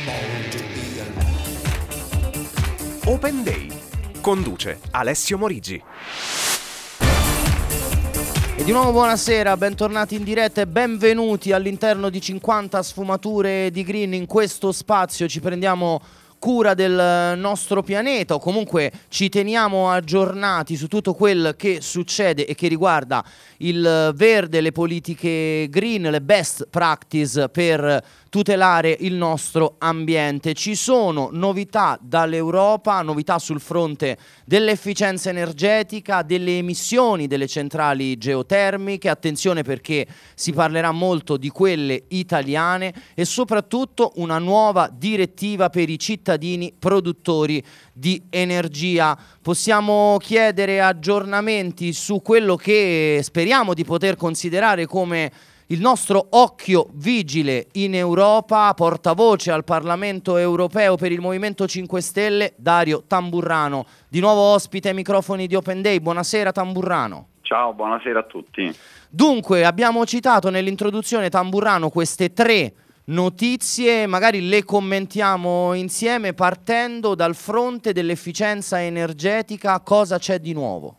Open Day. Conduce Alessio Morigi. E di nuovo buonasera, bentornati in diretta e benvenuti all'interno di 50 sfumature di green. In questo spazio ci prendiamo cura del nostro pianeta, o comunque ci teniamo aggiornati su tutto quel che succede e che riguarda il verde, le politiche green, le best practice per tutelare il nostro ambiente. Ci sono novità dall'Europa, novità sul fronte dell'efficienza energetica, delle emissioni delle centrali geotermiche, attenzione perché si parlerà molto di quelle italiane, e soprattutto una nuova direttiva per i cittadini produttori di energia. Possiamo chiedere aggiornamenti su quello che speriamo di poter considerare come il nostro occhio vigile in Europa. Portavoce al Parlamento europeo per il Movimento 5 Stelle, Dario Tamburrano, di nuovo ospite ai microfoni di Open Day. Buonasera Tamburrano. Ciao, buonasera a tutti. Dunque, abbiamo citato nell'introduzione, Tamburrano, queste tre notizie, magari le commentiamo insieme partendo dal fronte dell'efficienza energetica. Cosa c'è di nuovo?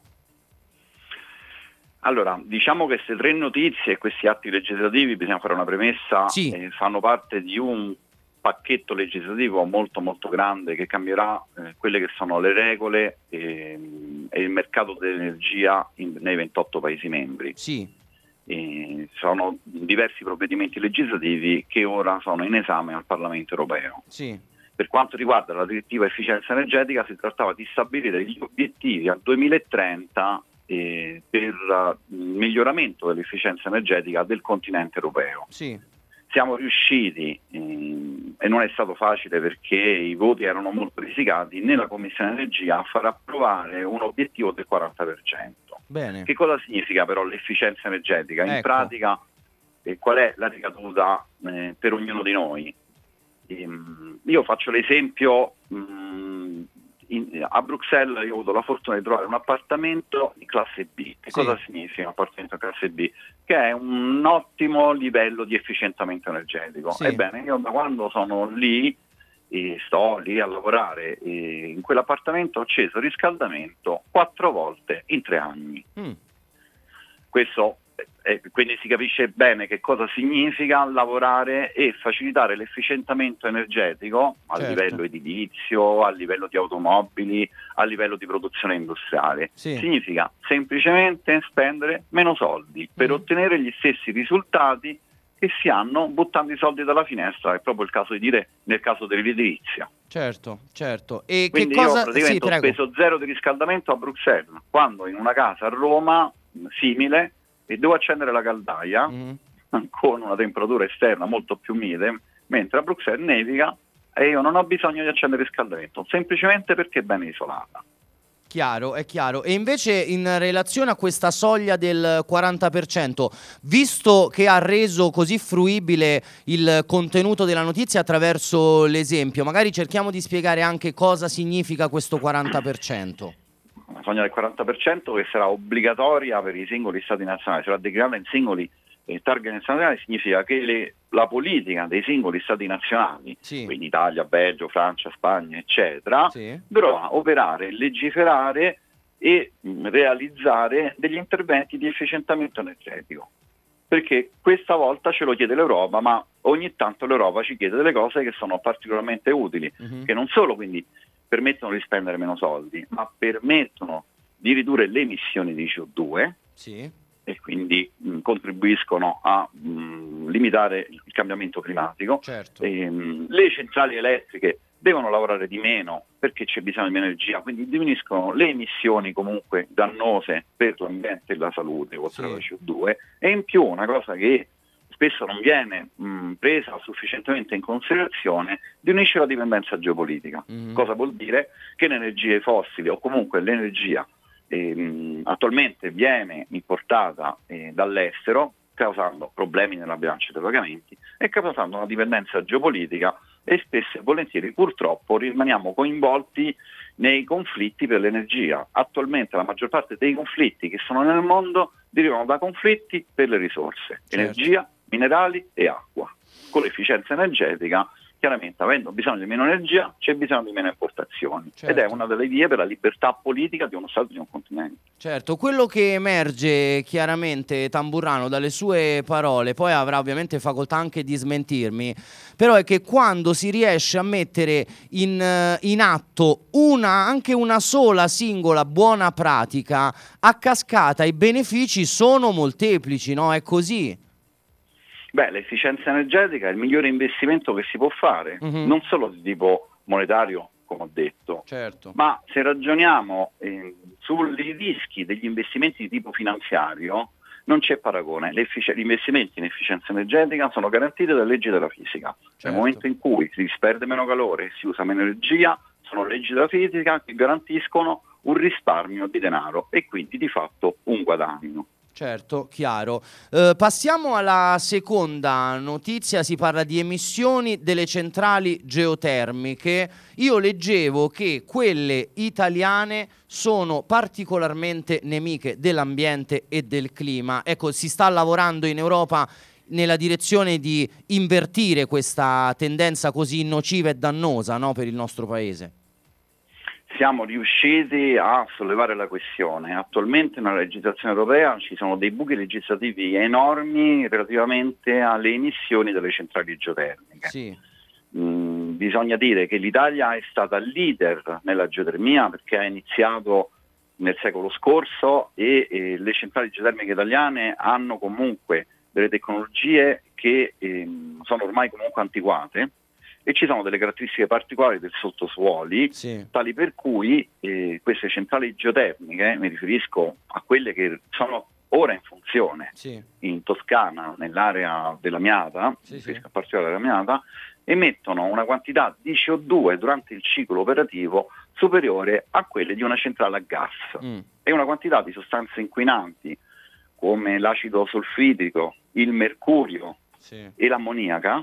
Allora, diciamo che queste tre notizie e questi atti legislativi, bisogna fare una premessa, Sì. fanno parte di un pacchetto legislativo molto molto grande che cambierà quelle che sono le regole e il mercato dell'energia nei 28 Paesi membri. Sì. Sono diversi provvedimenti legislativi che ora sono in esame al Parlamento europeo. Sì. Per quanto riguarda la direttiva efficienza energetica, si trattava di stabilire gli obiettivi al 2030 per il miglioramento dell'efficienza energetica del continente europeo. Sì. Siamo riusciti, e non è stato facile perché i voti erano molto risicati, nella Commissione Energia a far approvare un obiettivo del 40%. Bene. Che cosa significa però l'efficienza energetica? In pratica, qual è la ricaduta per ognuno di noi? Io faccio l'esempio, a Bruxelles io ho avuto la fortuna di trovare un appartamento in classe B. Che cosa significa un appartamento in classe B? Che è un ottimo livello di efficientamento energetico. Sì. Ebbene, io da quando sono lì e sto lì a lavorare in quell'appartamento ho acceso il riscaldamento 4 volte in 3 anni. Questo quindi si capisce bene che cosa significa lavorare e facilitare l'efficientamento energetico a livello edilizio, a livello di automobili, a livello di produzione industriale. Sì. Significa semplicemente spendere meno soldi per ottenere gli stessi risultati che si hanno buttando i soldi dalla finestra, è proprio il caso di dire nel caso dell'edilizia. Certo. E quindi che cosa... io praticamente ho speso 0 di riscaldamento a Bruxelles, quando in una casa a Roma simile e devo accendere la caldaia con una temperatura esterna molto più mite, mentre a Bruxelles nevica e io non ho bisogno di accendere il riscaldamento, semplicemente perché è ben isolata. Chiaro, è chiaro. E invece in relazione a questa soglia del 40%, visto che ha reso così fruibile il contenuto della notizia attraverso l'esempio, magari cerchiamo di spiegare anche cosa significa questo 40%. Una soglia del 40% che sarà obbligatoria per i singoli stati nazionali, sarà declinata in singoli target nazionali, significa che la politica dei singoli stati nazionali, quindi Italia, Belgio, Francia, Spagna, eccetera, dovrà operare, legiferare e realizzare degli interventi di efficientamento energetico. Perché questa volta ce lo chiede l'Europa, ma ogni tanto l'Europa ci chiede delle cose che sono particolarmente utili, che non solo quindi permettono di spendere meno soldi, ma permettono di ridurre le emissioni di CO2 e quindi contribuiscono a limitare il cambiamento climatico. Le centrali elettriche devono lavorare di meno perché c'è bisogno di energia, quindi diminuiscono le emissioni comunque dannose per l'ambiente e la salute, oltre alla CO2, e in più una cosa che spesso non viene presa sufficientemente in considerazione, diminuisce la dipendenza geopolitica. Cosa vuol dire? Che le energie fossili o comunque l'energia attualmente viene importata dall'estero, causando problemi nella bilancia dei pagamenti e causando una dipendenza geopolitica, e spesso e volentieri purtroppo rimaniamo coinvolti nei conflitti per l'energia. Attualmente la maggior parte dei conflitti che sono nel mondo derivano da conflitti per le risorse, energia, minerali e acqua. Con l'efficienza energetica chiaramente avendo bisogno di meno energia c'è bisogno di meno importazioni, ed è una delle vie per la libertà politica di uno Stato, di un continente. Certo, quello che emerge chiaramente, Tamburrano, dalle sue parole, poi avrà ovviamente facoltà anche di smentirmi, però è che quando si riesce a mettere in atto anche una sola singola buona pratica, a cascata i benefici sono molteplici, no? È così. Beh, l'efficienza energetica è il migliore investimento che si può fare, non solo di tipo monetario, come ho detto, ma se ragioniamo sui rischi degli investimenti di tipo finanziario, non c'è paragone. Gli investimenti in efficienza energetica sono garantiti dalle leggi della fisica. Nel momento in cui si disperde meno calore e si usa meno energia, sono leggi della fisica che garantiscono un risparmio di denaro e quindi di fatto un guadagno. Certo, chiaro. Passiamo alla seconda notizia, si parla di emissioni delle centrali geotermiche. Io leggevo che quelle italiane sono particolarmente nemiche dell'ambiente e del clima. Ecco, si sta lavorando in Europa nella direzione di invertire questa tendenza così nociva e dannosa, no, per il nostro paese. Siamo riusciti a sollevare la questione. Attualmente nella legislazione europea ci sono dei buchi legislativi enormi relativamente alle emissioni delle centrali geotermiche. Sì. Bisogna dire che l'Italia è stata leader nella geotermia perché ha iniziato nel secolo scorso e le centrali geotermiche italiane hanno comunque delle tecnologie che sono ormai comunque antiquate. E ci sono delle caratteristiche particolari del sottosuoli, tali per cui queste centrali geotermiche, mi riferisco a quelle che sono ora in funzione in Toscana, nell'area dell'Amiata, in particolare dell'Amiata, emettono una quantità di CO2 durante il ciclo operativo superiore a quelle di una centrale a gas e una quantità di sostanze inquinanti come l'acido solfidrico, il mercurio e l'ammoniaca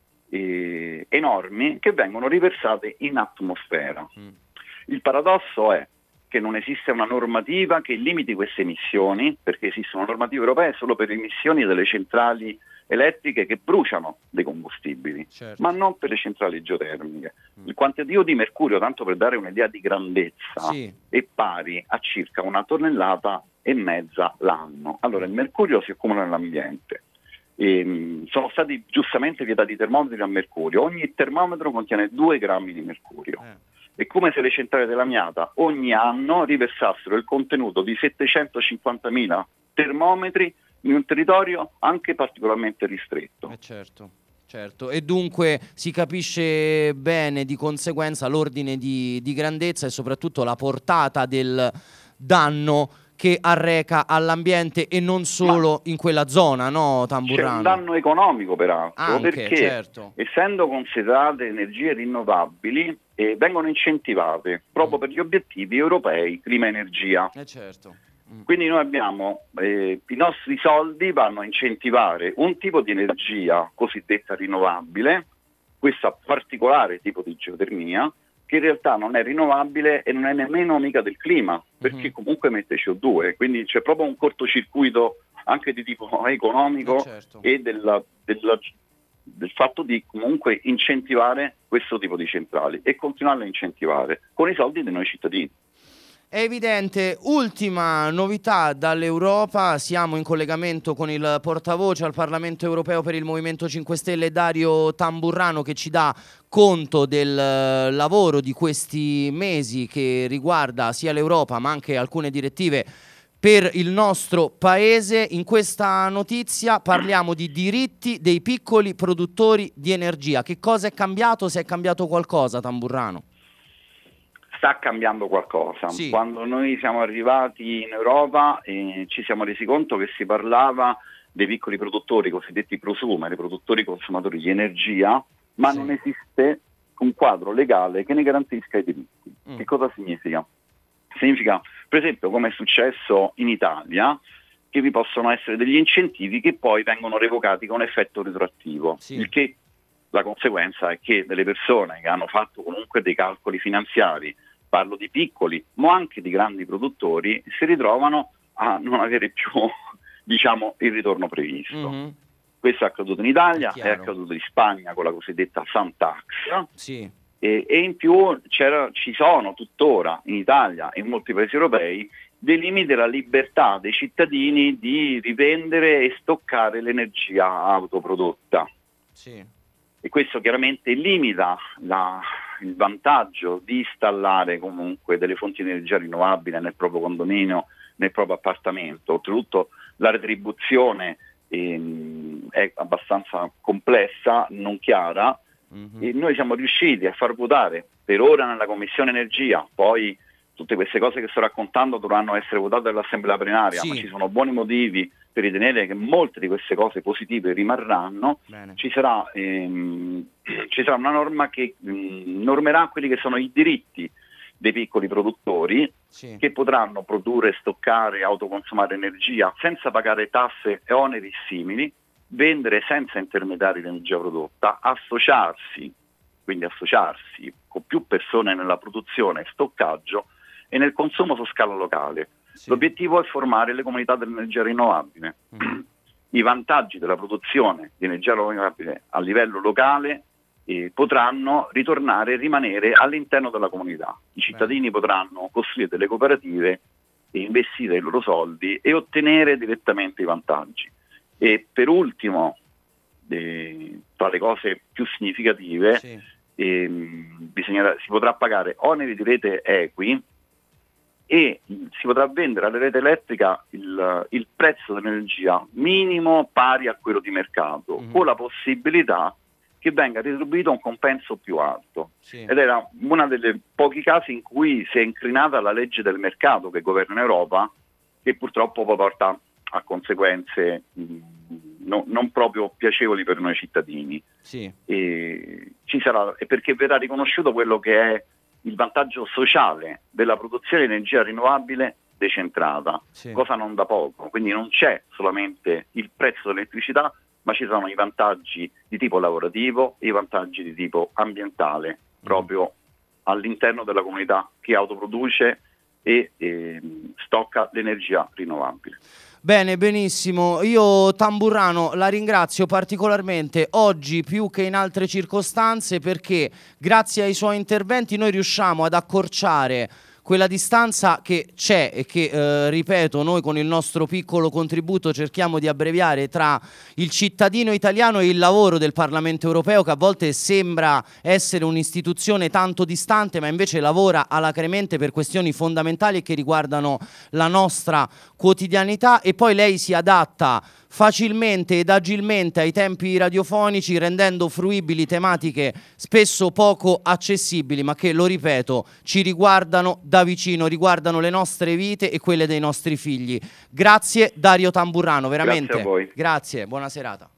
enormi che vengono riversate in atmosfera. Il paradosso è che non esiste una normativa che limiti queste emissioni, perché esistono normative europee solo per le emissioni delle centrali elettriche che bruciano dei combustibili, ma non per le centrali geotermiche. Il quantitativo di mercurio, tanto per dare un'idea di grandezza, è pari a circa 1,5 tonnellate l'anno. Allora il mercurio si accumula nell'ambiente. Sono stati giustamente vietati i termometri a mercurio. Ogni termometro contiene 2 grammi di mercurio. È come se le centrali dell'Amiata ogni anno riversassero il contenuto di 750.000 termometri in un territorio anche particolarmente ristretto. Certo, e dunque si capisce bene di conseguenza l'ordine di grandezza e soprattutto la portata del danno che arreca all'ambiente e non solo in quella zona, no, Tamburrano? C'è un danno economico peraltro, perché essendo considerate energie rinnovabili vengono incentivate proprio per gli obiettivi europei clima-energia. Quindi noi abbiamo, i nostri soldi vanno a incentivare un tipo di energia cosiddetta rinnovabile, questo particolare tipo di geotermia, che in realtà non è rinnovabile e non è nemmeno amica del clima, perché comunque emette CO2, quindi c'è proprio un cortocircuito anche di tipo economico e del fatto di comunque incentivare questo tipo di centrali e continuarle a incentivare con i soldi di noi cittadini. È evidente. Ultima novità dall'Europa, siamo in collegamento con il portavoce al Parlamento Europeo per il Movimento 5 Stelle, Dario Tamburrano, che ci dà conto del lavoro di questi mesi che riguarda sia l'Europa ma anche alcune direttive per il nostro paese. In questa notizia parliamo di diritti dei piccoli produttori di energia. Che cosa è cambiato? Se è cambiato qualcosa, Tamburrano? Sta cambiando qualcosa. Quando noi siamo arrivati in Europa ci siamo resi conto che si parlava dei piccoli produttori, cosiddetti prosumer, produttori consumatori di energia, ma non esiste un quadro legale che ne garantisca i diritti. Che cosa significa? Significa, per esempio, come è successo in Italia, che vi possono essere degli incentivi che poi vengono revocati con effetto retroattivo, il che la conseguenza è che delle persone che hanno fatto comunque dei calcoli finanziari, parlo di piccoli ma anche di grandi produttori, si ritrovano a non avere più il ritorno previsto. Questo è accaduto in Italia, è accaduto in Spagna con la cosiddetta Sun Tax. Sì. E in più ci sono tuttora in Italia e in molti paesi europei dei limiti alla libertà dei cittadini di rivendere e stoccare l'energia autoprodotta. Sì. E questo chiaramente limita il vantaggio di installare comunque delle fonti di energia rinnovabile nel proprio condominio, nel proprio appartamento. Oltretutto la retribuzione è abbastanza complessa, non chiara, e noi siamo riusciti a far votare per ora nella Commissione Energia, poi tutte queste cose che sto raccontando dovranno essere votate dall'Assemblea plenaria, ma ci sono buoni motivi per ritenere che molte di queste cose positive rimarranno. Ci sarà una norma che normerà quelli che sono i diritti dei piccoli produttori che potranno produrre, stoccare, autoconsumare energia senza pagare tasse e oneri simili, vendere senza intermediari l'energia prodotta, associarsi con più persone nella produzione e stoccaggio e nel consumo su scala locale. L'obiettivo è formare le comunità dell'energia rinnovabile. I vantaggi della produzione di energia rinnovabile a livello locale potranno ritornare e rimanere all'interno della comunità. I cittadini potranno costruire delle cooperative e investire i loro soldi e ottenere direttamente i vantaggi. E per ultimo, tra le cose più significative, si potrà pagare oneri di rete equi e si potrà vendere alla rete elettrica il prezzo dell'energia minimo pari a quello di mercato, con la possibilità che venga retribuito un compenso più alto. Ed era uno dei pochi casi in cui si è inclinata la legge del mercato che governa in Europa, che purtroppo poi porta a conseguenze non proprio piacevoli per noi cittadini. E perché verrà riconosciuto quello che è il vantaggio sociale della produzione di energia rinnovabile decentrata, cosa non da poco. Quindi non c'è solamente il prezzo dell'elettricità, ma ci sono i vantaggi di tipo lavorativo e i vantaggi di tipo ambientale, proprio all'interno della comunità che autoproduce e stocca l'energia rinnovabile. Bene, benissimo. Io Tamburrano la ringrazio particolarmente oggi più che in altre circostanze, perché grazie ai suoi interventi noi riusciamo ad accorciare quella distanza che c'è e che, ripeto, noi con il nostro piccolo contributo cerchiamo di abbreviare tra il cittadino italiano e il lavoro del Parlamento europeo, che a volte sembra essere un'istituzione tanto distante, ma invece lavora alacremente per questioni fondamentali che riguardano la nostra quotidianità, e poi lei si adatta facilmente ed agilmente ai tempi radiofonici, rendendo fruibili tematiche spesso poco accessibili, ma che, lo ripeto, ci riguardano da vicino, riguardano le nostre vite e quelle dei nostri figli. Grazie Dario Tamburrano, veramente. Grazie a voi. Grazie, buona serata.